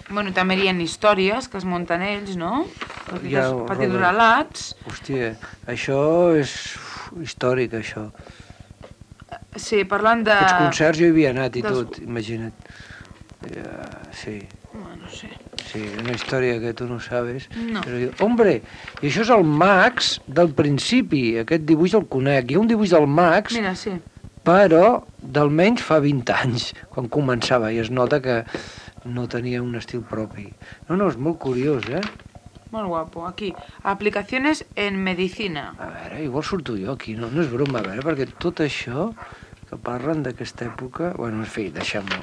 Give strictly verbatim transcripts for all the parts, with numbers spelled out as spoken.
Bueno, també hi ha històries que es munten ells, no? Petits, petits relats. Hòstia, això és històric, això. Sí, parlant de... Aquests concerts jo hi havia anat i dels... tot, imagina't. Uh, sí. Bueno, sí. Sí, una història que tu no sabes. No. Però, hombre, i això és el Max del principi, aquest dibuix el conec. Hi ha un dibuix del Max, mira, sí. Però d'almenys fa vint anys, quan començava, i es nota que no tenia un estil propi. No, no, és molt curiós, eh? Molt guapo. Aquí, aplicaciones en medicina. A veure, igual surto jo aquí, no, no és broma, a veure, perquè tot això que parlen d'aquesta època... Bueno, en fi, deixem-ho.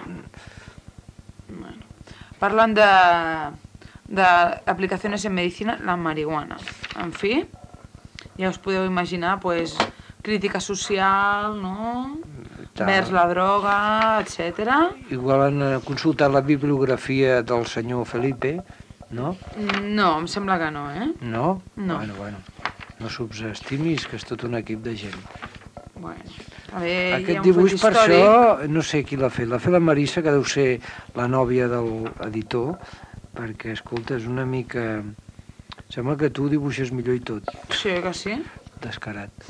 Bueno. Parlant de, de aplicaciones en medicina, la marihuana. En fi, ja us podeu imaginar, pues, crítica social, no? Vers la droga, etcètera. Igual han consultat la bibliografia del senyor Felipe, no? No, em sembla que no, eh? No? No. Bueno, bueno, no subestimis, que és tot un equip de gent. Bueno, a veure, aquest dibuix, per això, no sé qui l'ha fet. L'ha fet la Marissa, que deu ser la nòvia de l'editor, perquè, escolta, és una mica... Sembla que tu dibuixes millor i tot. Sí, que sí? Descarat.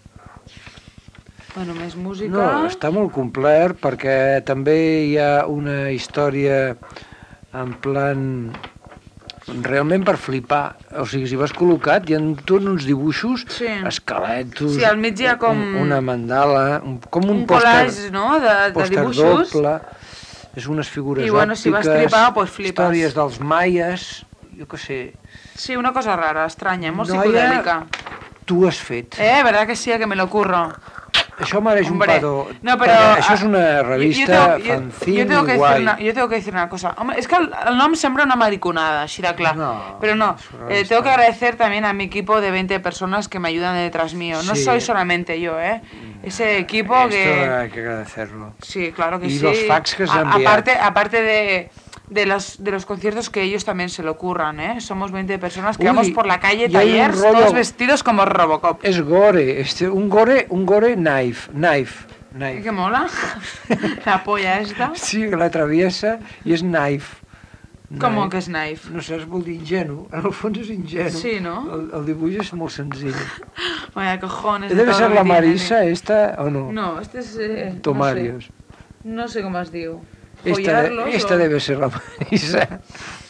Bueno, més música... No, està molt complet, perquè també hi ha una història en plan... realment per flipar. O sigui, si vas col·locat, hi ha tots uns dibuixos, sí. esqueletos... Sí, al mig hi ha com... Un, una mandala, un, com un, un pòster... Un collage, no?, de, de dibuixos. Doble, és unes figures I, bueno, òptiques... si vas tripar, pues flipes. Històries dels maies, jo què sé... Sí, una cosa rara, estranya, molt Noia, psicodèlica. Tu has fet. Eh, verdad que sí, que me lo curro. Això mereix un petó. No, però... Això és una revista fanzine i guai. Yo tengo que decir una cosa. Hombre, es que el, el nom sembra una mariconada, així de clar. No, pero no, eh, tengo que agradecer también a mi equipo de veinte personas que me ayudan detrás mío. No sí. soy solamente yo, ¿eh? Ese equipo Esto que... Esto hay que agradecerlo. Sí, claro que y sí. Y los fax que se han enviado. Aparte, aparte de... De los, de los conciertos que ellos también se lo curran, ¿eh? Somos veinte personas que Uy, vamos por la calle, talleres, rollo... todos vestidos como Robocop. Es gore, este, un gore, un gore knife, knife, knife. ¿Qué mola? La polla esta. Sí, la atraviesa i és knife. Com que és knife? No sé, es vol dir ingenu, en el fons és ingenu. Sí, no? El, el dibuix és molt senzill. Vaya cojones. Debe ser la Marissa, esta, o no? No, este es... Eh, Tomarios. No sé, no sé com es diu. Esta, de, esta o... debe ser la Marissa.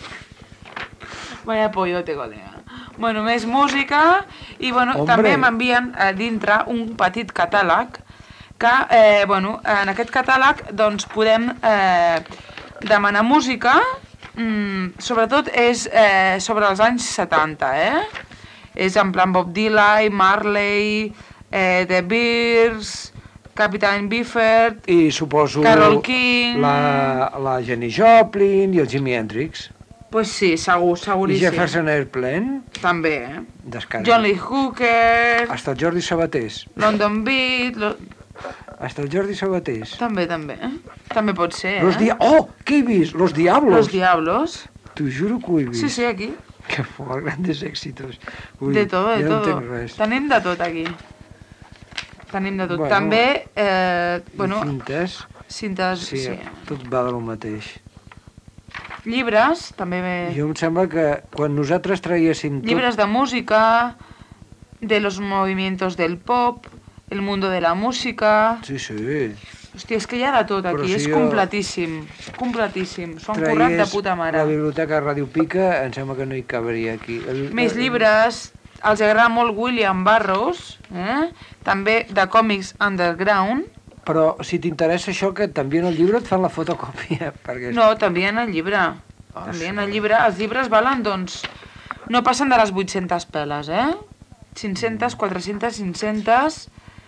Vaya pollote, colega. Bueno, més música i bueno, Hombre. també m'envien a dintre un petit catàleg que, eh, bueno, en aquest catàleg doncs podem eh, demanar música, mm, sobretot és eh, sobre els anys setanta, eh? És en plan Bob Dylan, Marley, eh, The Bears... Captain Biffert, i suposo Carole King... La, la Jenny Joplin i el Jimi Hendrix. Pues sí, segur, seguríssim. I Jefferson Airplane. També, eh? Descarat. John Lee Hooker... Hasta el Jordi Sabatés. London Beat... Lo... Hasta el Jordi Sabatés. També, també. Eh? També pot ser, Los eh? dia... Oh, què he vist? Los Diablos. Los Diablos. T'ho juro que ho he vist. Sí, sí, aquí. Que fort, grandes èxitos. Ui, de tot, de ja tot. No tenim de tot aquí. Tenim de tot. Bueno, també, eh, bueno... cintes. Cintes, sí. Sí, tot va del mateix. Llibres, també... Jo em sembla que quan nosaltres traguéssim... Tot... Llibres de música, de los movimientos del pop, el mundo de la música... Sí, sí. Hòstia, és que hi ha de tot aquí, si és completíssim, completíssim. S'ho han currat de puta mare. La biblioteca Ràdio Pica, em sembla que no hi caberia aquí. El... Més llibres... Els agrada molt William Burroughs, eh? També de còmics underground. Però si t'interessa això, que també en el llibre et fan la fotocòpia. Perquè... No, també en el llibre. Oh, també sí. en el llibre. Els llibres valen, doncs, no passen de les vuit-centes peles, eh? cinc-centes, quatre-centes, cinc-centes...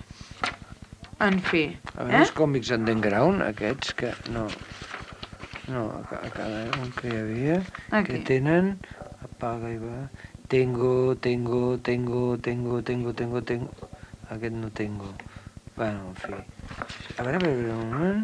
En fi. A veure, eh? Els còmics underground, aquests que... No, no a cada un que hi havia, Aquí. que tenen... Apaga i va... Tengo, tengo, tengo, tengo, tengo, tengo, tengo... Aquest no tengo. Bueno, en fi. A veure, a veure, un moment...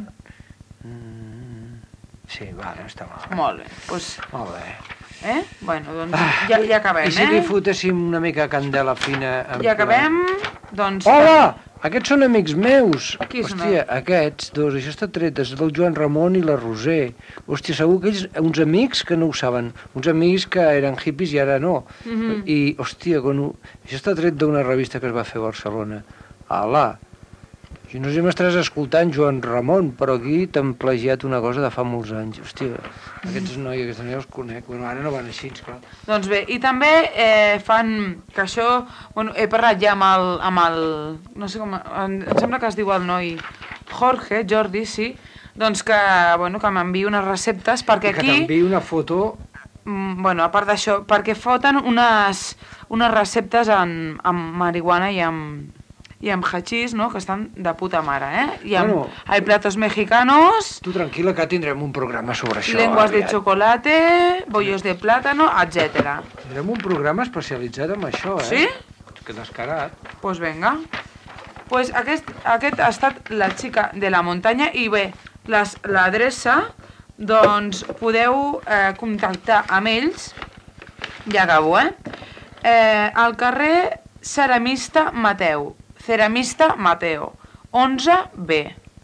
Mm... Sí, va, no està mal. Molt bé, doncs... Pues... Molt bé. Eh? Bueno, doncs ah, ja, ja acabem, eh? I si li fotéssim una mica candela fina... Ja acabem, doncs... Hola! Aquests són amics meus. Qui són? Hòstia, aquests dos, això està tret, és del Joan Ramon i la Roser. Hòstia, segur que ells, uns amics que no ho saben, uns amics que eren hippies i ara no. Mm-hmm. I, hòstia, quan ho... això està tret d'una revista que es va fer a Barcelona. Alà! Si no sé si m'estàs escoltant, Joan Ramon, però aquí t'han plagiat una cosa de fa molts anys. Hòstia, aquests noies, aquests noies els conec. Bueno, ara no van així, esclar. Doncs bé, i també eh, fan, que això, bueno, he parlat ja amb el, amb el, no sé com, em, em sembla que es diu el noi Jorge, Jordi, sí, doncs que, bueno, que m'enviï unes receptes, perquè aquí... I que t'enviï una foto... Mm, bueno, a part d'això, perquè foten unes, unes receptes amb, amb marihuana i amb... i amb hachís, no?, que estan de puta mare, eh? I amb bueno, hay platos mexicanos... Tu tranquil·la, que tindrem un programa sobre això. Lenguas aviat. De chocolate, bollos de plátano, etcètera. Tindrem un programa especialitzat en això, eh? Sí? Que descarat. Doncs pues venga. Pues aquest, aquest ha estat la xica de la muntanya i bé, l'adreça, doncs podeu eh, contactar amb ells, ja acabo, eh? eh al carrer Ceramista Mateu, Ceramista Mateo, onze B,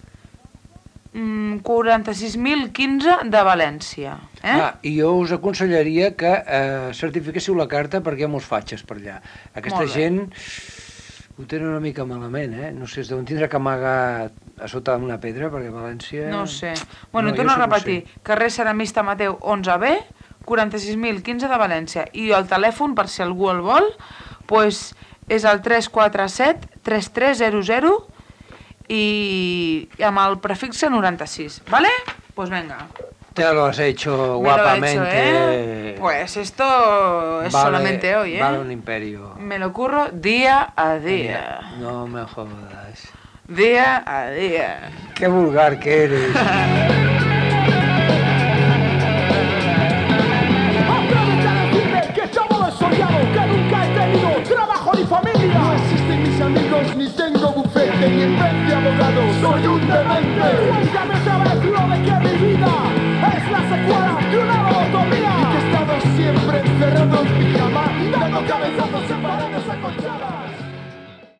quaranta-sis mil quinze de València. Eh? Ah, i jo us aconsellaria que eh, certifiquéssiu la carta perquè hi ha molts fatxes per allà. Aquesta gent ho tenen una mica malament, eh? No sé, es deuen tindre que amagar a sota d'una pedra, perquè a València... No sé. Bueno, no, torno a repetir. Carrer Ceramista Mateu, onze B, quaranta-sis mil quinze de València. I el telèfon, per si algú el vol, pues, és el tres quatre set tres tres zero zero i amb el prefix noranta-sis, ¿vale? Pues venga. Te lo has hecho guapamente. Me lo he hecho, ¿eh? Pues esto es vale, solamente hoy, ¿eh? Vale un imperio. Me lo curro día a día. No me jodas. Día a día. Qué vulgar que eres. Ni familia. No existen mis amigos, ni tengo bufete, ni en vez de abogado soy un demente.